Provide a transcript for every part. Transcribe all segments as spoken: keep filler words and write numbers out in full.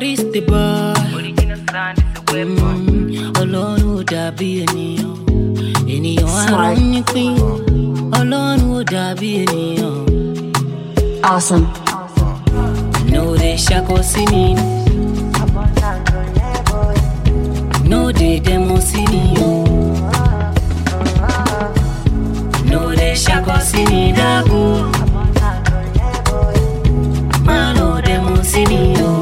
is the bar. Original sound is the weapon. Ọlọ́run ò dàbí ènìyàn. Ènìyàn arónípín. Ọlọ́run ò dàbí ènìyàn. Awesome. No dey ṣakọ sí mi. No dey demo sí mi o. No dey ṣakọ sí mi dákú. Má lọ demo sí mi o.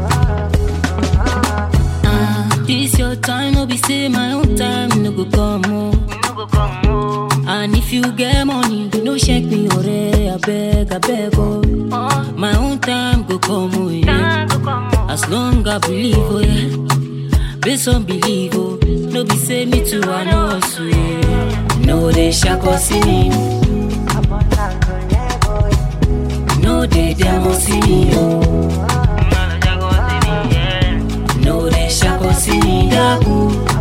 Ah, this your time, no be say my own time no go come o. No go come o. And if you get money, no shake me ọ̀rẹ́, abeg, abeg o. My own time go come o, yeah. Time go come o. As long I believe, oh yeah. Based on believe, oh. No be say me too, I know hustle, yeah. No dey ṣakọ sí mi. No dey demo sí mi, oh. No dey ṣakọ sí mi, dákú.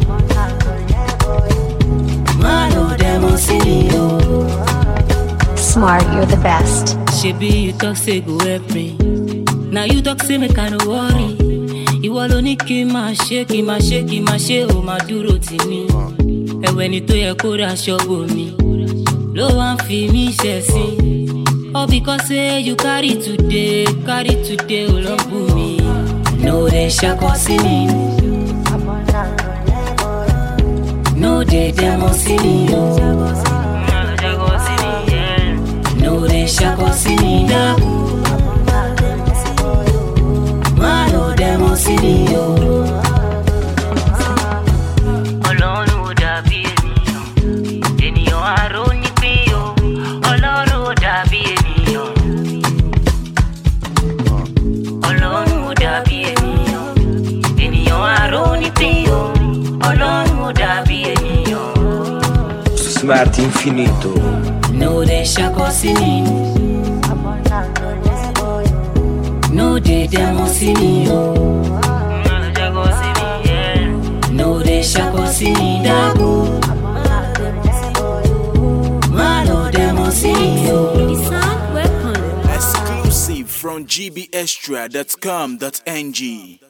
Má lọ demo sí mi, oh. Smart, you're the best. Shebi you talk say go help me. Now you talk say make I no worry. Ìwọ ló ní kí n máa ṣe kí n máa ṣe kí n máa ṣe ó máa dúró tì mí. Ẹ̀wẹ̀ ni tó yẹ kó ra aṣọ bò mí. Ló wá ń fi mí ṣẹ̀sín. All because say you carry today, carry today ó lọ bù mí. No dey ṣakọ sí mi. No dey demo sí mi o. No dey ṣakọ sí mi dákú. Má lọ demo sí mi o. Ọlọ́run ò dàbí ènìyàn. Ènìyàn arónípín o. Ọlọ́run ò dàbí ènìyàn. Ọlọ́run ò dàbí ènìyàn. Ènìyàn arónípín o. Ọlọ́run ò dàbí ènìyàn. Smart infinito. No dey ṣakọ sí mi. No dey demo sí mi o. No dey ṣakọ sí mi dákú. Má lọ demo sí mi o. Exclusive from G B extra dot com dot N G.